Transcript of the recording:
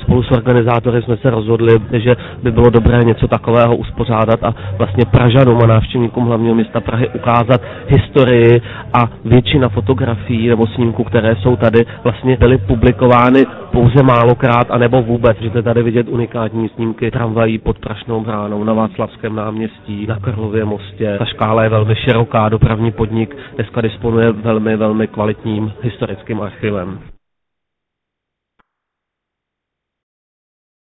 spolu s organizátory jsme se rozhodli, že by bylo dobré něco takového uspořádat a vlastně Pražanům a návštěvníkům hlavního města Prahy ukázat historii a většina fotografií nebo snímků, které jsou tady, vlastně byly publikovány pouze málokrát anebo vůbec. Můžete tady vidět unikátní snímky tramvají pod Prašnou bránou, na Václavském náměstí, na Karlově mostě. Ta škála je velmi široká, dopravní podnik dneska disponuje velmi kvalitním historickým archivem.